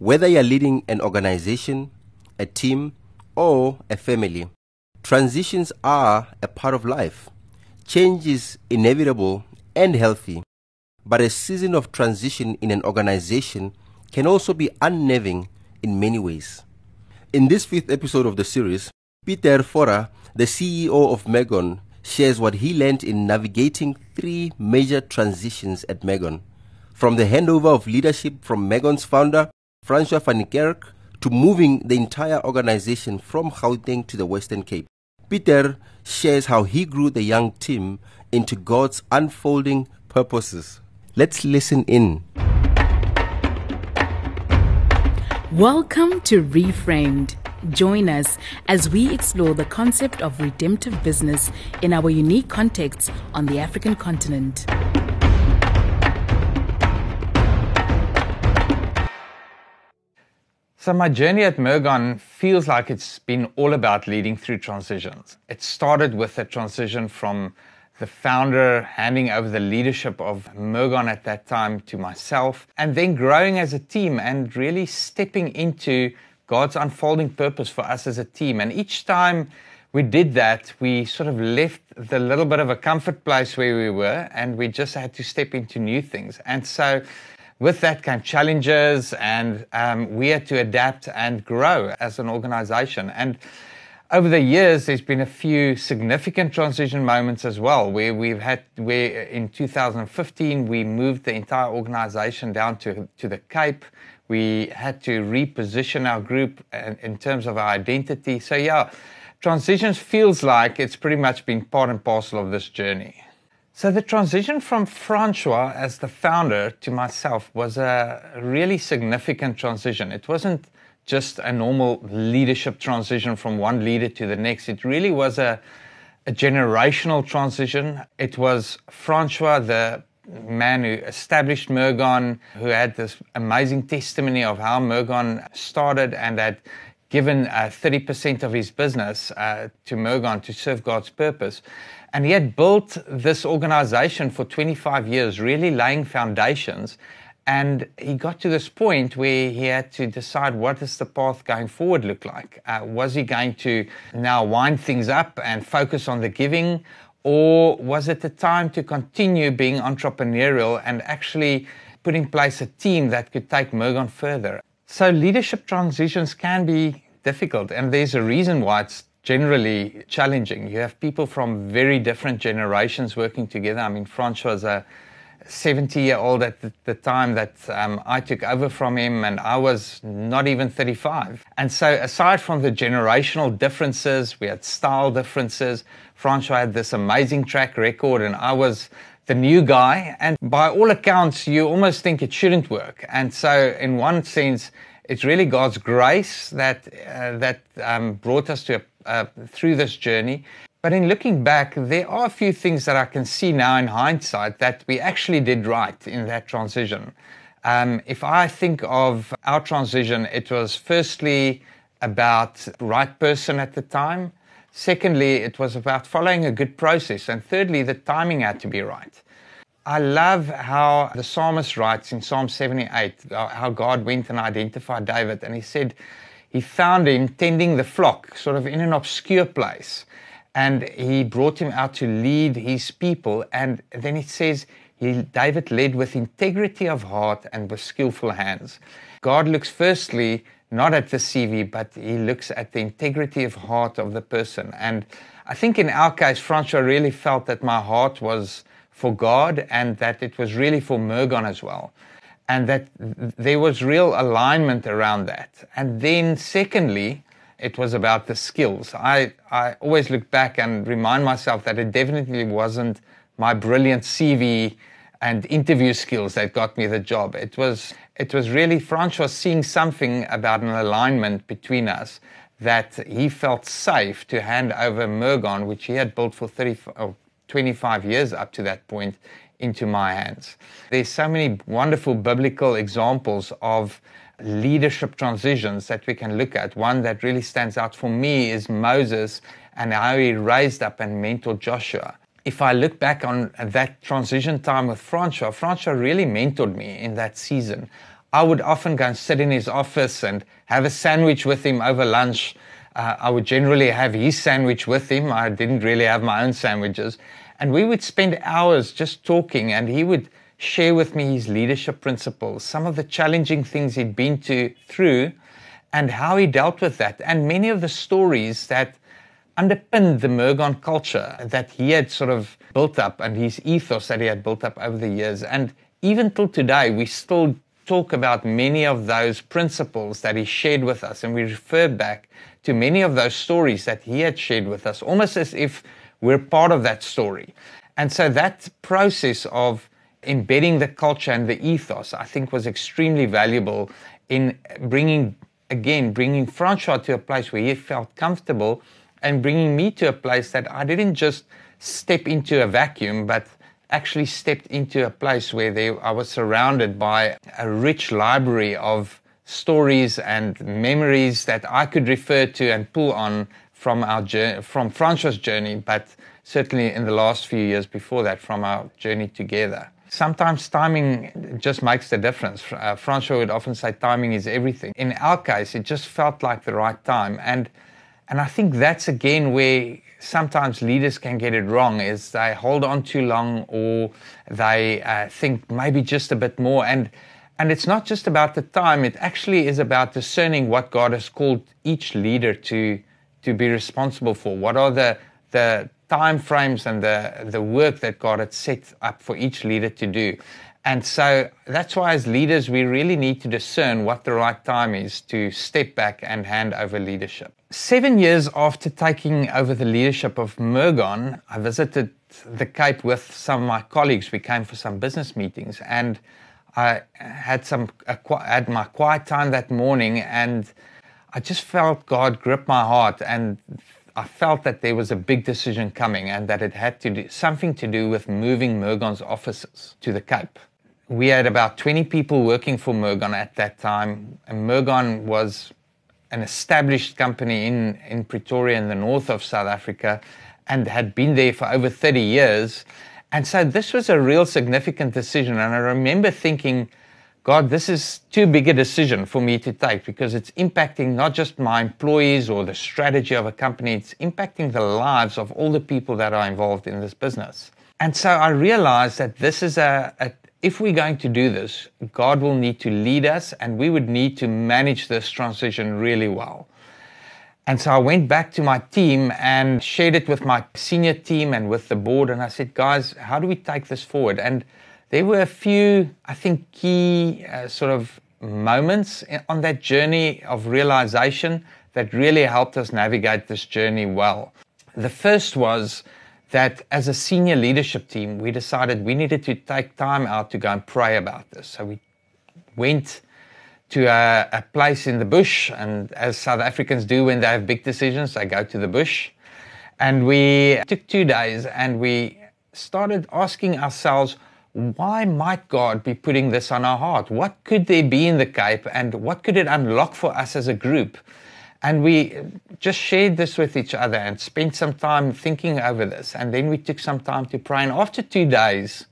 Whether you're leading an organization, a team, or a family, transitions are a part of life. Change is inevitable and healthy, but a season of transition in an organization can also be unnerving in many ways. In this 5th episode of the series, Pieter Fora, the CEO of Megon, shares what he learned in navigating 3 major transitions at Megon, from the handover of leadership from Megon's founder, Francois van Niekerk, to moving the entire organization from Gauteng to the Western Cape. Pieter shares how he grew the young team into God's unfolding purposes. Let's listen in. Welcome to Reframed. Join us as we explore the concept of redemptive business in our unique context on the African continent. So my journey at Mergon feels like it's been all about leading through transitions. It started with a transition from the founder handing over the leadership of Mergon at that time to myself, and then growing as a team and really stepping into God's unfolding purpose for us as a team. And each time we did that, we sort of left the little bit of a comfort place where we were, and we just had to step into new things. And so with that came challenges, and we had to adapt and grow as an organization. And over the years, there's been a few significant transition moments as well, where in 2015, we moved the entire organization down to the Cape. We had to reposition our group in terms of our identity. So yeah, transitions feels like it's pretty much been part and parcel of this journey. So the transition from Francois as the founder to myself was a really significant transition. It wasn't just a normal leadership transition from one leader to the next. It really was a generational transition. It was Francois, the man who established Mergon, who had this amazing testimony of how Mergon started and had given 30% of his business to Mergon to serve God's purpose. And he had built this organization for 25 years, really laying foundations. And he got to this point where he had to decide, what does the path going forward look like? Was he going to now wind things up and focus on the giving? Or was it the time to continue being entrepreneurial and actually put in place a team that could take Mergon further? So leadership transitions can be difficult, and there's a reason why it's generally challenging. You have people from very different generations working together. I mean, Francois was a 70-year-old at the time that I took over from him, and I was not even 35. And so aside from the generational differences, we had style differences. Francois had this amazing track record, and I was the new guy. And by all accounts, you almost think it shouldn't work. And so in one sense, it's really God's grace that brought us to through this journey. But in looking back, there are a few things that I can see now in hindsight that we actually did right in that transition. If I think of our transition, it was firstly about the right person at the time. Secondly, it was about following a good process. And thirdly, the timing had to be right. I love how the psalmist writes in Psalm 78, how God went and identified David. And he said he found him tending the flock, sort of in an obscure place. And he brought him out to lead his people. And then it says, David led with integrity of heart and with skillful hands. God looks firstly not at the CV, but he looks at the integrity of heart of the person. And I think in our case, Francois really felt that my heart was for God and that it was really for Mergon as well. And that there was real alignment around that. And then secondly, it was about the skills. I always look back and remind myself that it definitely wasn't my brilliant CV and interview skills that got me the job. It was really Francois seeing something about an alignment between us that he felt safe to hand over Mergon, which he had built for 25 years up to that point, into my hands. There's so many wonderful biblical examples of leadership transitions that we can look at. One that really stands out for me is Moses and how he raised up and mentored Joshua. If I look back on that transition time with Francois really mentored me in that season. I would often go and sit in his office and have a sandwich with him over lunch. I would generally have his sandwich with him. I didn't really have my own sandwiches. And we would spend hours just talking, and he would share with me his leadership principles, some of the challenging things he'd been through, and how he dealt with that, and many of the stories that underpinned the Mergon culture that he had sort of built up, and his ethos that he had built up over the years. And even till today, we still talk about many of those principles that he shared with us, and we refer back to many of those stories that he had shared with us, almost as if we're part of that story. And so that process of embedding the culture and the ethos, I think, was extremely valuable in bringing Francois to a place where he felt comfortable, and bringing me to a place that I didn't just step into a vacuum, but actually stepped into a place where I was surrounded by a rich library of stories and memories that I could refer to and pull on from Francois' journey, but certainly in the last few years before that, from our journey together. Sometimes timing just makes the difference. Francois would often say timing is everything. In our case, it just felt like the right time. And I think that's again where sometimes leaders can get it wrong, is they hold on too long, or they think maybe just a bit more. And it's not just about the time, it actually is about discerning what God has called each leader to be responsible for. What are the time frames and the work that God had set up for each leader to do. And so that's why as leaders, we really need to discern what the right time is to step back and hand over leadership. 7 years after taking over the leadership of Mergon, I visited the Cape with some of my colleagues. We came for some business meetings, and I had my quiet time that morning, and I just felt God grip my heart, and I felt that there was a big decision coming, and that it had to do something to do with moving Mergon's offices to the Cape. We had about 20 people working for Mergon at that time, and Mergon was an established company in Pretoria in the north of South Africa, and had been there for over 30 years. And so this was a real significant decision. And I remember thinking, God, this is too big a decision for me to take, because it's impacting not just my employees or the strategy of a company, it's impacting the lives of all the people that are involved in this business. And so I realized that this is if we're going to do this, God will need to lead us, and we would need to manage this transition really well. And so I went back to my team and shared it with my senior team and with the board, and I said, guys, how do we take this forward? And there were a few, I think, key sort of moments on that journey of realization that really helped us navigate this journey well. The first was that as a senior leadership team, we decided we needed to take time out to go and pray about this. So we went to a place in the bush, and as South Africans do when they have big decisions, they go to the bush. And we took 2 days, and we started asking ourselves, why might God be putting this on our heart? What could there be in the Cape, and what could it unlock for us as a group? And we just shared this with each other and spent some time thinking over this. And then we took some time to pray. And after 2 days,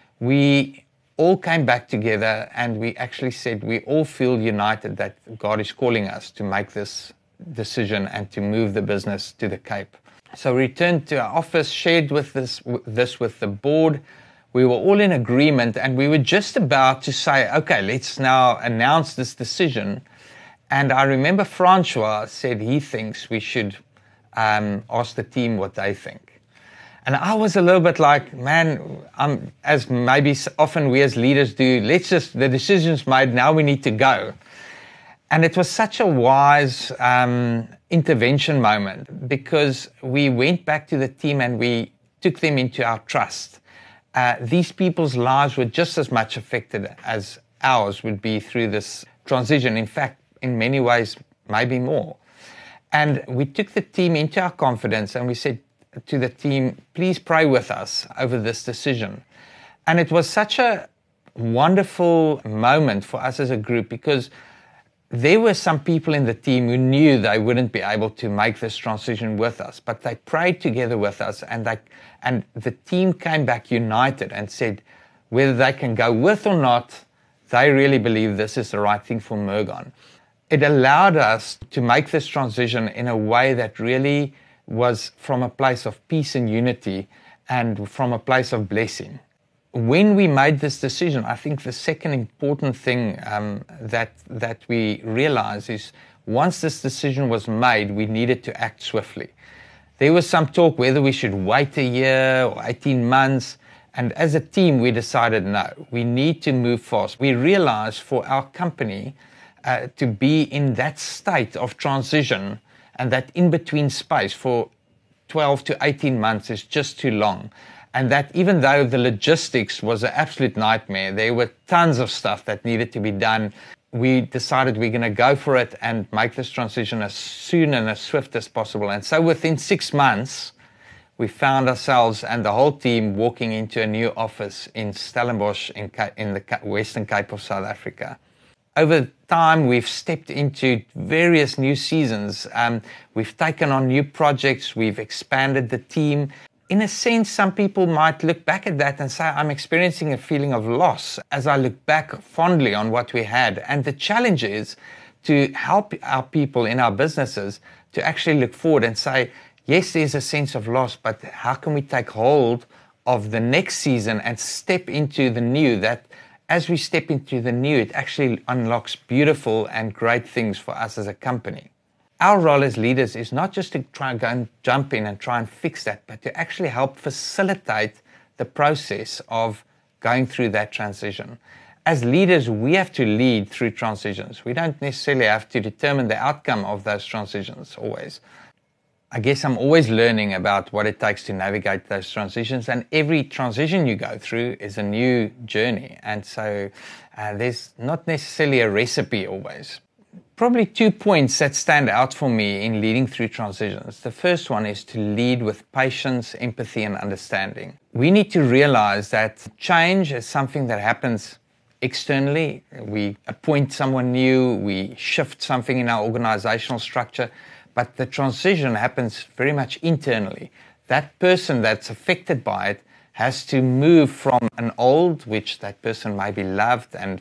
we all came back together, and we actually said we all feel united that God is calling us to make this decision and to move the business to the Cape. So we returned to our office, shared with this with the board. We were all in agreement, and we were just about to say, okay, let's now announce this decision. And I remember Francois said he thinks we should ask the team what they think. And I was a little bit like, man, as maybe often we as leaders do, the decision's made, now we need to go. And it was such a wise intervention moment, because we went back to the team and we took them into our trust. These people's lives were just as much affected as ours would be through this transition. In fact, in many ways, maybe more. And we took the team into our confidence, and we said to the team, please pray with us over this decision. And it was such a wonderful moment for us as a group, because there were some people in the team who knew they wouldn't be able to make this transition with us, but they prayed together with us, and the team came back united and said whether they can go with or not, they really believe this is the right thing for Mergon. It allowed us to make this transition in a way that really was from a place of peace and unity and from a place of blessing. When we made this decision, I think the second important thing that we realized is once this decision was made, we needed to act swiftly. There was some talk whether we should wait a year or 18 months. And as a team, we decided, no, we need to move fast. We realized for our company to be in that state of transition and that in-between space for 12 to 18 months is just too long. And that even though the logistics was an absolute nightmare, there were tons of stuff that needed to be done, we decided we're going to go for it and make this transition as soon and as swift as possible. And so within 6 months, we found ourselves and the whole team walking into a new office in Stellenbosch in the Western Cape of South Africa. Over time, we've stepped into various new seasons. We've taken on new projects. We've expanded the team. In a sense, some people might look back at that and say, I'm experiencing a feeling of loss as I look back fondly on what we had. And the challenge is to help our people in our businesses to actually look forward and say, yes, there's a sense of loss, but how can we take hold of the next season and step into the new? That as we step into the new, it actually unlocks beautiful and great things for us as a company. Our role as leaders is not just to try and go and jump in and try and fix that, but to actually help facilitate the process of going through that transition. As leaders, we have to lead through transitions. We don't necessarily have to determine the outcome of those transitions always. I guess I'm always learning about what it takes to navigate those transitions, and every transition you go through is a new journey. And so there's not necessarily a recipe always. Probably 2 points that stand out for me in leading through transitions. The first one is to lead with patience, empathy, and understanding. We need to realize that change is something that happens externally. We appoint someone new, we shift something in our organizational structure, but the transition happens very much internally. That person that's affected by it has to move from an old, which that person may be loved and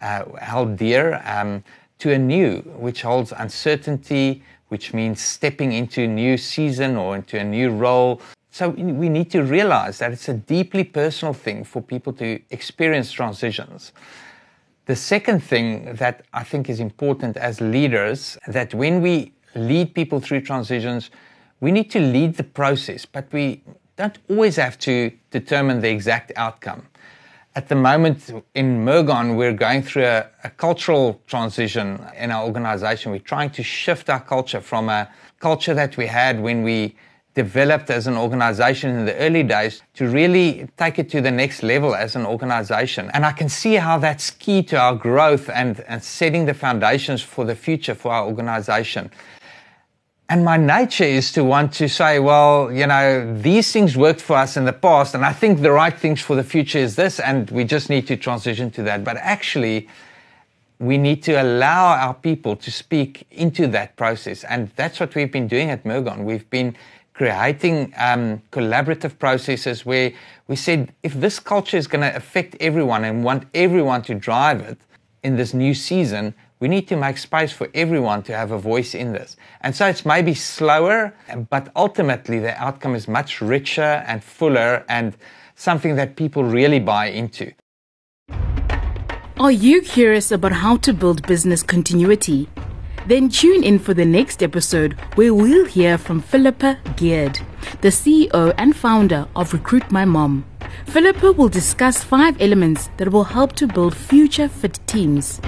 held dear, to a new, which holds uncertainty, which means stepping into a new season or into a new role. So we need to realize that it's a deeply personal thing for people to experience transitions. The second thing that I think is important as leaders, that when we lead people through transitions, we need to lead the process, but we don't always have to determine the exact outcome. At the moment in Mergon, we're going through a cultural transition in our organization. We're trying to shift our culture from a culture that we had when we developed as an organization in the early days to really take it to the next level as an organization. And I can see how that's key to our growth and setting the foundations for the future for our organization. And my nature is to want to say, well, you know, these things worked for us in the past, and I think the right things for the future is this, and we just need to transition to that. But actually, we need to allow our people to speak into that process. And that's what we've been doing at Mergon. We've been creating collaborative processes where we said, if this culture is going to affect everyone and want everyone to drive it in this new season, we need to make space for everyone to have a voice in this. And so it's maybe slower, but ultimately the outcome is much richer and fuller and something that people really buy into. Are you curious about how to build business continuity? Then tune in for the next episode where we'll hear from Philippa Geard, the CEO and founder of Recruit My Mom. Philippa will discuss 5 elements that will help to build future fit teams.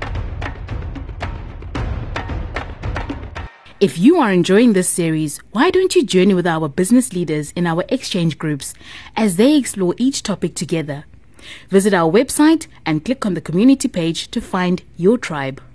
If you are enjoying this series, why don't you journey with our business leaders in our exchange groups as they explore each topic together? Visit our website and click on the community page to find your tribe.